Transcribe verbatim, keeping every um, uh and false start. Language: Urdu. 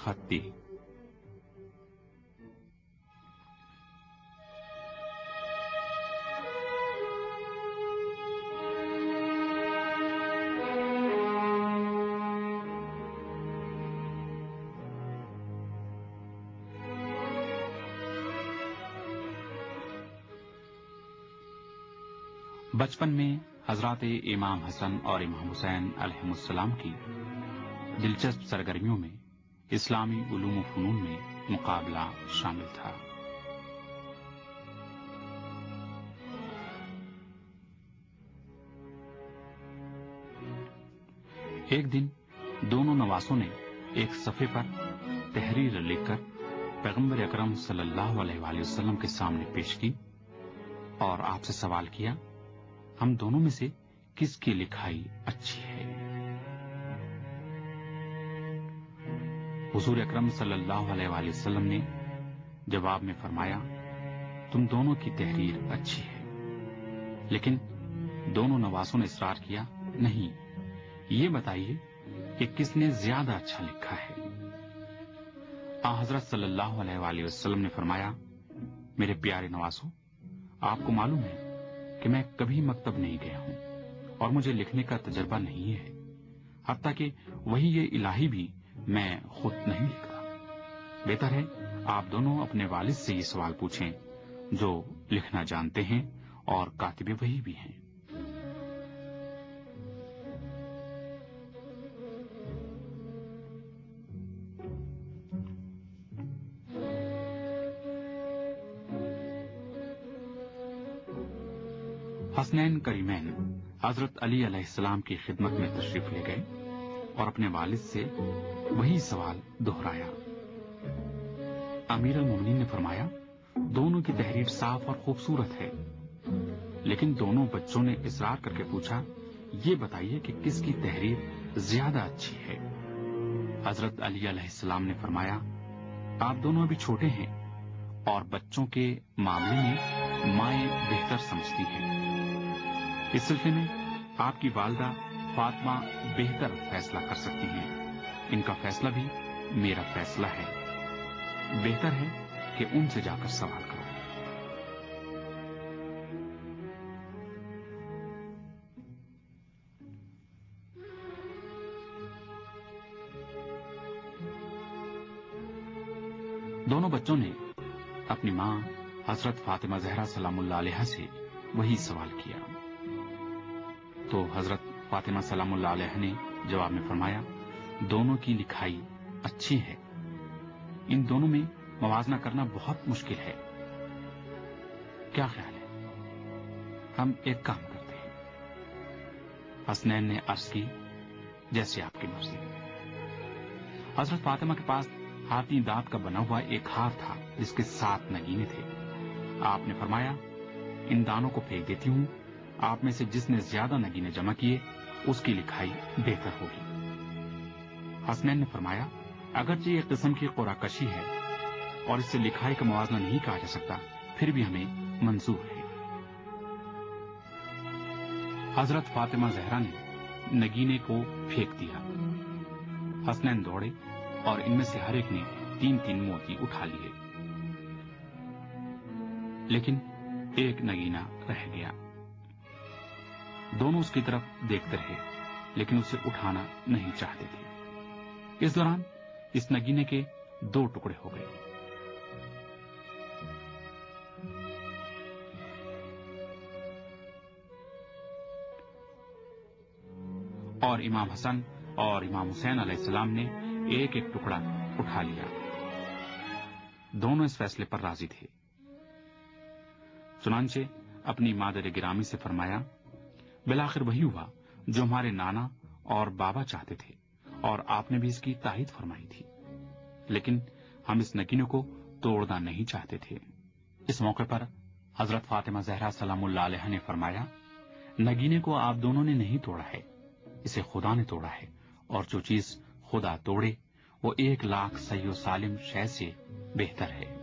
خطی۔ بچپن میں حضرات امام حسن اور امام حسین علیہ السلام کی دلچسپ سرگرمیوں میں اسلامی علوم و فنون میں مقابلہ شامل تھا۔ ایک دن دونوں نواسوں نے ایک صفحے پر تحریر لکھ کر پیغمبر اکرم صلی اللہ علیہ وآلہ وسلم کے سامنے پیش کی اور آپ سے سوال کیا، ہم دونوں میں سے کس کی لکھائی اچھی ہے؟ حضور اکرم صلی اللہ علیہ وآلہ وسلم نے جواب میں فرمایا، تم دونوں کی تحریر اچھی ہے۔ لیکن دونوں نواسوں نے اصرار کیا، نہیں، یہ بتائیے کہ کس نے زیادہ اچھا لکھا ہے؟ آن حضرت صلی اللہ علیہ وآلہ وسلم نے فرمایا، میرے پیارے نواسوں، آپ کو معلوم ہے کہ میں کبھی مکتب نہیں گیا ہوں اور مجھے لکھنے کا تجربہ نہیں ہے، حتیٰ کہ وہی یہ الہی بھی میں خود نہیں لکھتا۔ بہتر ہے آپ دونوں اپنے والد سے یہ سوال پوچھیں جو لکھنا جانتے ہیں اور کاتب وحی بھی ہیں۔ حسنین کریمین حضرت علی علیہ السلام کی خدمت میں تشریف لے گئے اور اپنے والد سے وہی سوال دہرایا۔ امیر المومنین نے فرمایا، دونوں کی تحریر صاف اور خوبصورت ہے، لیکن دونوں بچوں نے اصرار کر کے پوچھا، یہ بتائیے کہ کس کی تحریر زیادہ اچھی ہے؟ حضرت علی علیہ السلام نے فرمایا، آپ دونوں ابھی چھوٹے ہیں اور بچوں کے معاملے میں مائیں بہتر سمجھتی ہیں۔ اس سلسلے میں آپ کی والدہ فاطمہ بہتر فیصلہ کر سکتی ہیں، ان کا فیصلہ بھی میرا فیصلہ ہے، بہتر ہے کہ ان سے جا کر سوال کرو۔ دونوں بچوں نے اپنی ماں حضرت فاطمہ زہرا سلام اللہ علیہا سے وہی سوال کیا تو حضرت فاطمہ سلام اللہ علیہ نے جواب میں فرمایا، دونوں کی لکھائی اچھی ہے، ان دونوں میں موازنہ کرنا بہت مشکل ہے۔ کیا خیال ہے، ہم ایک کام کرتے ہیں؟ حسنین نے عرض کی، جیسے آپ کی مرضی۔ حضرت فاطمہ کے پاس ہاتھی دانت کا بنا ہوا ایک ہار تھا جس کے سات نگینے تھے۔ آپ نے فرمایا، ان دانوں کو پھینک دیتی ہوں، آپ میں سے جس نے زیادہ نگینے جمع کیے اس کی لکھائی بہتر ہوگی۔ حسنین نے فرمایا، اگرچہ یہ قسم کی قرعہ کشی ہے اور اس سے لکھائی کا موازنہ نہیں کہا جا سکتا، پھر بھی ہمیں منظور ہے۔ حضرت فاطمہ زہرا نے نگینے کو پھینک دیا۔ حسنین دوڑے اور ان میں سے ہر ایک نے تین تین موتی اٹھا لیے، لیکن ایک نگینہ رہ گیا۔ دونوں اس کی طرف دیکھتے رہے لیکن اسے اٹھانا نہیں چاہتے تھے۔ اس دوران اس نگینے کے دو ٹکڑے ہو گئے۔ اور امام حسن اور امام حسین علیہ السلام نے ایک ایک ٹکڑا اٹھا لیا۔ دونوں اس فیصلے پر راضی تھے۔ چنانچہ اپنی مادر گرامی سے فرمایا، بالآخر وہی ہوا جو ہمارے نانا اور بابا چاہتے تھے اور آپ نے بھی اس کی تائید فرمائی تھی، لیکن ہم اس نگینے کو توڑنا نہیں چاہتے تھے۔ اس موقع پر حضرت فاطمہ زہرا سلام اللہ علیہ نے فرمایا، نگینے کو آپ دونوں نے نہیں توڑا ہے، اسے خدا نے توڑا ہے، اور جو چیز خدا توڑے وہ ایک لاکھ صحیح و سالم شے سے بہتر ہے۔